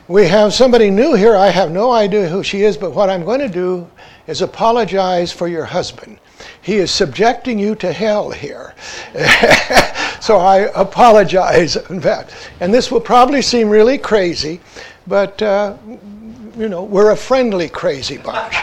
We have somebody new here. I have no idea who she is, but what I'm going to do is apologize for your husband. He is subjecting you to hell here. So I apologize in fact. And this will probably seem really crazy, but we're a friendly crazy bunch.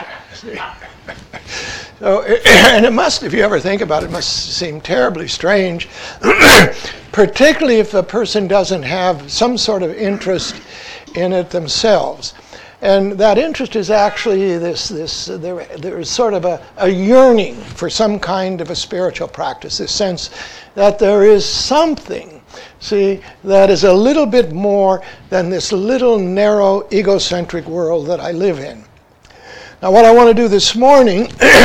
So, and it must, if you ever think about it, it must seem terribly strange, particularly if a person doesn't have some sort of interest in it themselves. And that interest is actually there is sort of a yearning for some kind of a spiritual practice, this sense that there is something, that is a little bit more than this little narrow egocentric world that I live in. Now what I want to do this morning,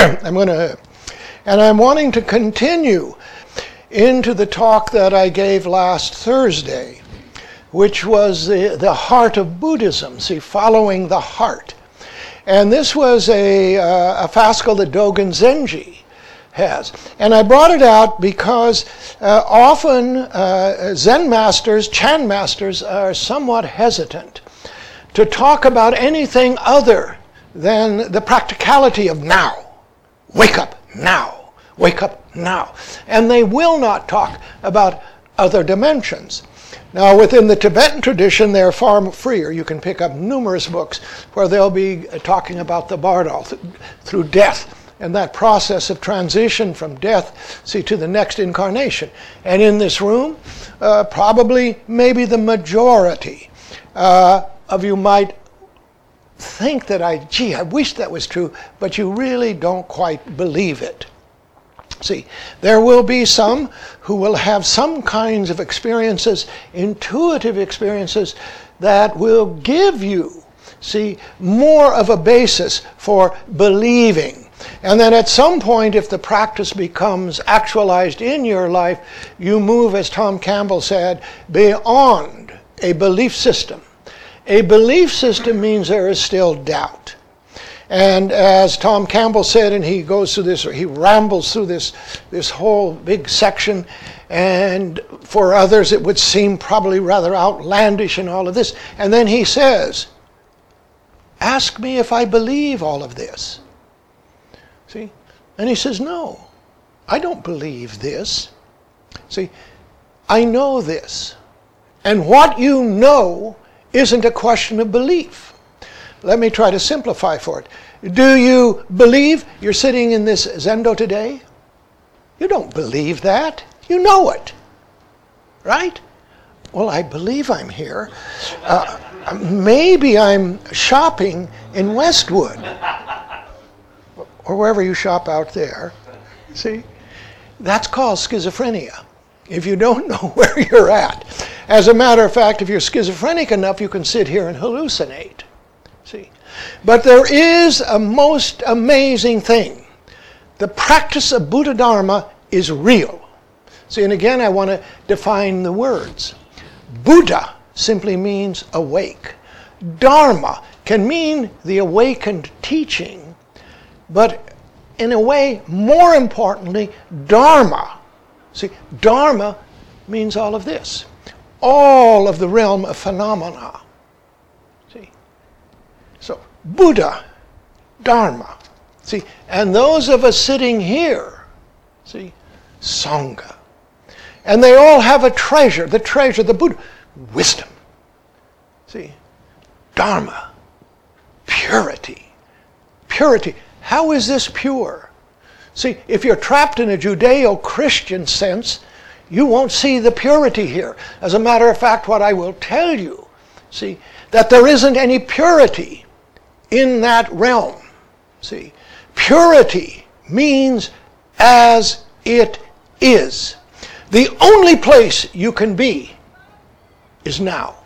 I'm wanting to continue into the talk that I gave last Thursday, which was the heart of Buddhism, following the heart. And this was a fascicle that Dogen Zenji has. And I brought it out because often Zen masters, Chan masters, are somewhat hesitant to talk about anything other than the practicality of now. Wake up now. Wake up now. And they will not talk about other dimensions. Now, within the Tibetan tradition, they're far freer. You can pick up numerous books where they'll be talking about the Bardal through death and that process of transition from death, to the next incarnation. And in this room, probably maybe the majority of you might think that I wish that was true, but you really don't quite believe it. There will be some who will have some kinds of experiences, intuitive experiences, that will give you, more of a basis for believing. And then at some point, if the practice becomes actualized in your life, you move, as Tom Campbell said, beyond a belief system. A belief system means there is still doubt. And as Tom Campbell said, and he goes through this, or he rambles through this whole big section, and for others it would seem probably rather outlandish and all of this. And then he says, ask me if I believe all of this. And he says, no, I don't believe this. I know this. And what you know isn't a question of belief. Let me try to simplify for it. Do you believe you're sitting in this zendo today? You don't believe that. You know it. Right? Well, I believe I'm here. Maybe I'm shopping in Westwood. Or wherever you shop out there. That's called schizophrenia. If you don't know where you're at. As a matter of fact, if you're schizophrenic enough, you can sit here and hallucinate. But there is a most amazing thing. The practice of Buddha Dharma is real. And again, I want to define the words. Buddha simply means awake. Dharma can mean the awakened teaching, but in a way, more importantly, Dharma. Dharma means all of this. All of the realm of phenomena. So, Buddha, Dharma. And those of us sitting here, Sangha. And they all have a treasure, the Buddha, wisdom. Dharma, purity. Purity. How is this pure? If you're trapped in a Judeo-Christian sense, you won't see the purity here. As a matter of fact, what I will tell you, that there isn't any purity in that realm. Purity means as it is. The only place you can be is now.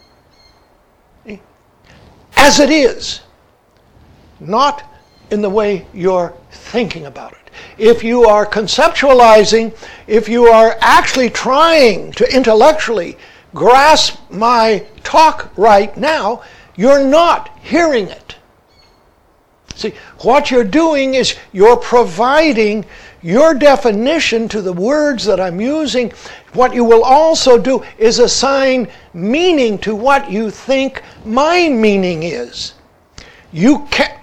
As it is. Not in the way you're thinking about it. If you are conceptualizing, if you are actually trying to intellectually grasp my talk right now, you're not hearing it. What you're doing is you're providing your definition to the words that I'm using, what you will also do is assign meaning to what you think my meaning is. You can't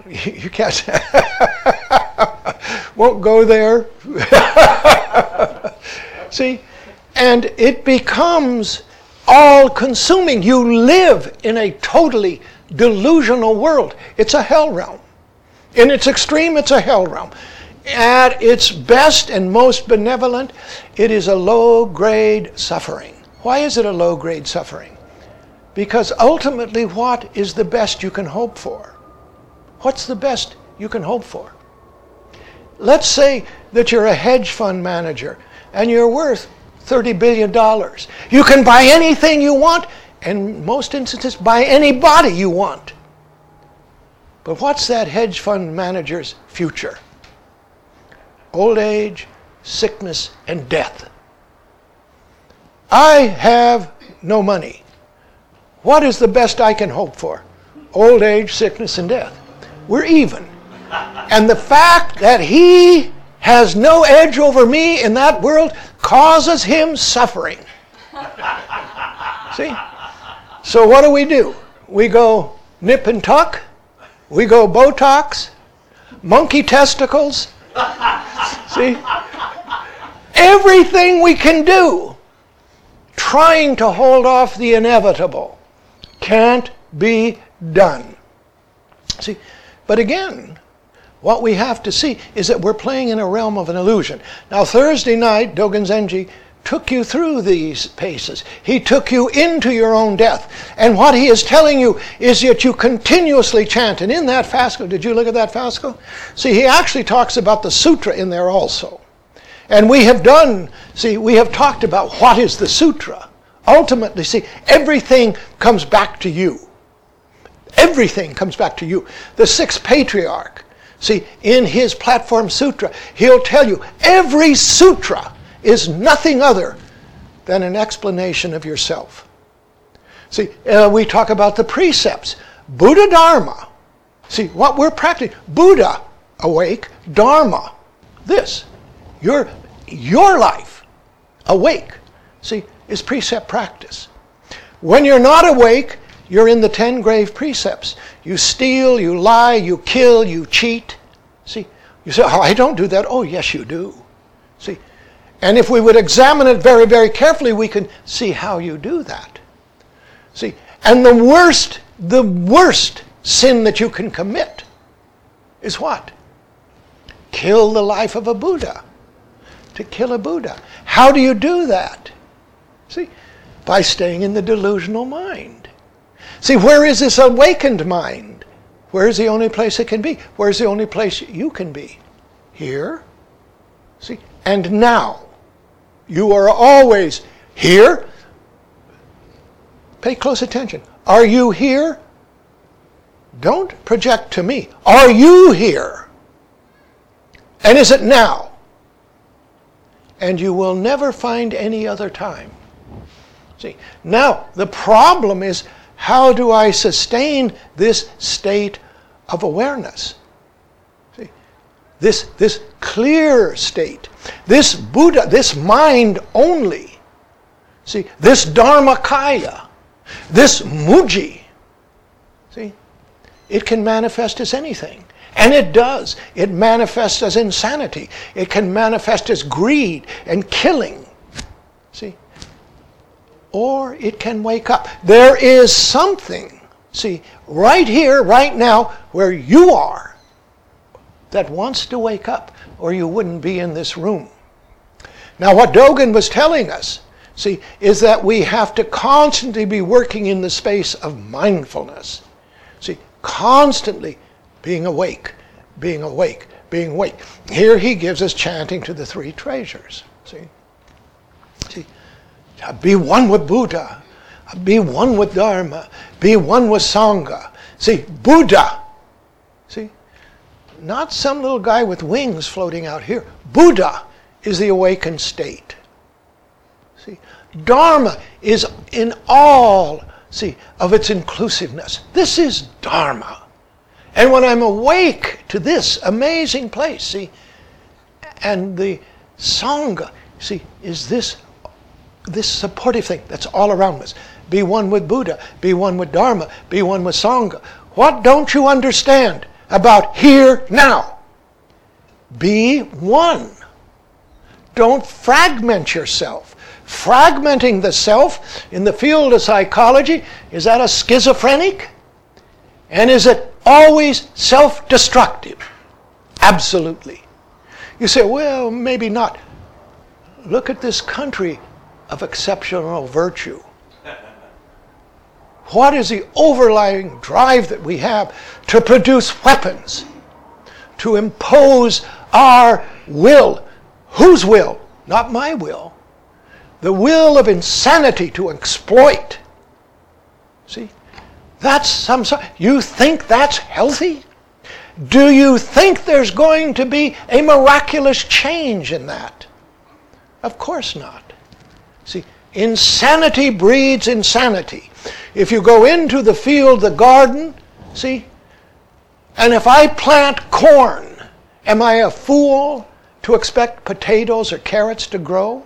won't go there. See? And it becomes all-consuming. You live in a totally delusional world. It's a hell realm. In its extreme, it's a hell realm. At its best and most benevolent, it is a low-grade suffering. Why is it a low-grade suffering? Because ultimately, what is the best you can hope for? What's the best you can hope for? Let's say that you're a hedge fund manager and you're worth $30 billion. You can buy anything you want, and in most instances, buy anybody you want. But what's that hedge fund manager's future? Old age, sickness, and death. I have no money. What is the best I can hope for? Old age, sickness, and death. We're even. And the fact that he has no edge over me in that world causes him suffering. See? So what do? We go nip and tuck. We go Botox. Monkey testicles. See? Everything we can do trying to hold off the inevitable can't be done. See? But again, what we have to see is that we're playing in a realm of an illusion. Now, Thursday night, Dogen Zenji took you through these paces. He took you into your own death. And what he is telling you is that you continuously chant. And in that Fasco, did you look at that Fasco? See, he actually talks about the sutra in there also. And we have talked about what is the sutra. Ultimately, see, everything comes back to you. Everything comes back to you. The sixth patriarch, see, in his Platform Sutra, he'll tell you every sutra is nothing other than an explanation of yourself. See, we talk about the precepts. Buddha Dharma. See, what we're practicing. Buddha, awake. Dharma, this. Your life, awake, see, is precept practice. When you're not awake, you're in the 10 grave precepts. You steal, you lie, you kill, you cheat. See, you say, oh, I don't do that. Oh, yes, you do. See, and if we would examine it very, very carefully, we can see how you do that. See, and the worst sin that you can commit is what? Kill the life of a Buddha. To kill a Buddha. How do you do that? See, by staying in the delusional mind. See, where is this awakened mind? Where is the only place it can be? Where's the only place you can be? Here. See, and now. You are always here. Pay close attention. Are you here? Don't project to me. Are you here? And is it now? And you will never find any other time. See, now the problem is, how do I sustain this state of awareness? See, this clear state, this Buddha, this mind only. See, this Dharmakaya, this Muji. See, it can manifest as anything. And it does. It manifests as insanity. It can manifest as greed and killing. See? Or it can wake up. There is something, see, right here, right now, where you are, that wants to wake up, or you wouldn't be in this room. Now, what Dogen was telling us, see, is that we have to constantly be working in the space of mindfulness. See, constantly being awake, being awake, being awake. Here he gives us chanting to the three treasures. See? Be one with Buddha. Be one with Dharma. Be one with Sangha. See, Buddha. See? Not some little guy with wings floating out here. Buddha is the awakened state. See? Dharma is in all, see, of its inclusiveness. This is Dharma. And when I'm awake to this amazing place, see, and the Sangha, see, is this supportive thing that's all around us. Be one with Buddha, be one with Dharma, be one with Sangha. What don't you understand about here, now? Be one. Don't fragment yourself. Fragmenting the self in the field of psychology, is that a schizophrenic? And is it always self-destructive? Absolutely. You say, well, maybe not. Look at this country of exceptional virtue. What is the overlying drive that we have to produce weapons, to impose our will? Whose will? Not my will. The will of insanity to exploit. See? That's some sort. You think that's healthy? Do you think there's going to be a miraculous change in that? Of course not. See, insanity breeds insanity. If you go into the field, the garden, see, and if I plant corn, am I a fool to expect potatoes or carrots to grow?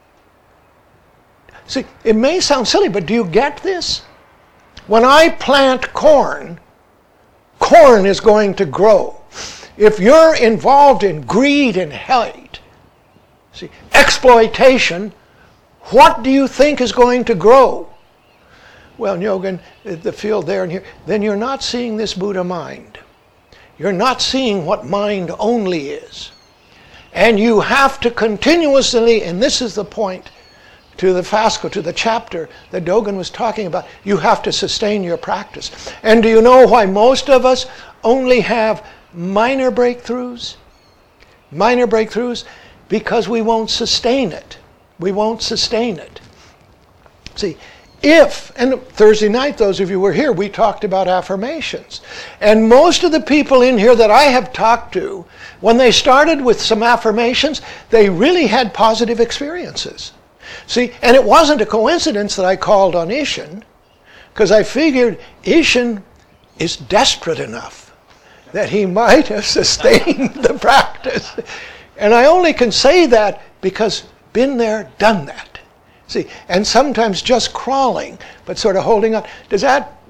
See, it may sound silly, but do you get this? When I plant corn, corn is going to grow. If you're involved in greed and hate, see, exploitation, what do you think is going to grow? Well, Nyogen, the field there and here, then you're not seeing this Buddha mind. You're not seeing what mind only is. And you have to continuously, and this is the point to the FASCO, to the chapter that Dogen was talking about, you have to sustain your practice. And do you know why most of us only have minor breakthroughs? Minor breakthroughs? Because we won't sustain it. We won't sustain it. See, and Thursday night, those of you who were here, we talked about affirmations. And most of the people in here that I have talked to, when they started with some affirmations, they really had positive experiences. See, and it wasn't a coincidence that I called on Ishin, because I figured Ishin is desperate enough that he might have sustained the practice. And I only can say that because been there, done that. See, and sometimes just crawling, but sort of holding on. Does that?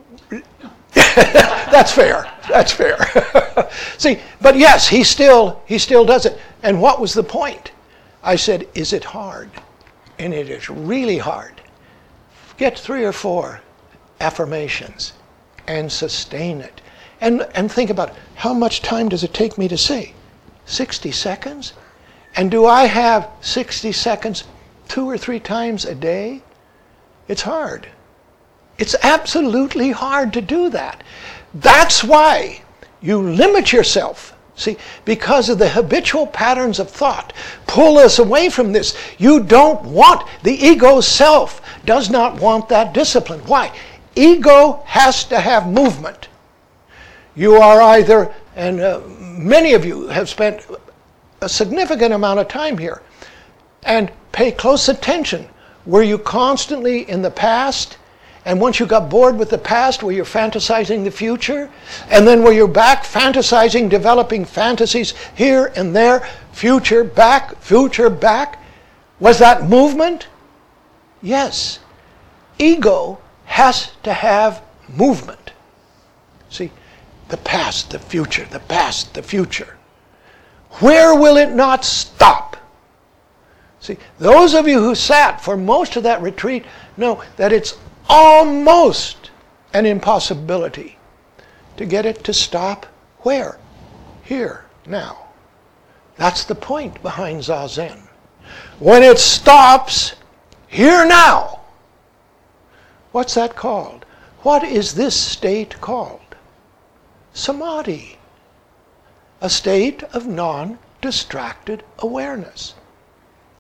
That's fair. That's fair. See, but yes, he still does it. And what was the point? I said, is it hard? And it is really hard. Get 3 or 4 affirmations and sustain it. And think about it. How much time does it take me to say? 60 seconds? And do I have 60 seconds 2 or 3 times a day? It's hard. It's absolutely hard to do that. That's why you limit yourself. See, because of the habitual patterns of thought pull us away from this. You don't want, the ego self does not want that discipline. Why? Ego has to have movement. You are either, and many of you have spent a significant amount of time here, and pay close attention. Were you constantly in the past? And once you got bored with the past, were you fantasizing the future? And then were you back fantasizing, developing fantasies here and there, future, back? Was that movement? Yes. Ego has to have movement. See, the past, the future, the past, the future. Where will it not stop? See, those of you who sat for most of that retreat know that it's almost an impossibility to get it to stop where? Here, now. That's the point behind Zazen. When it stops here now, what's that called? What is this state called? Samadhi. A state of non-distracted awareness.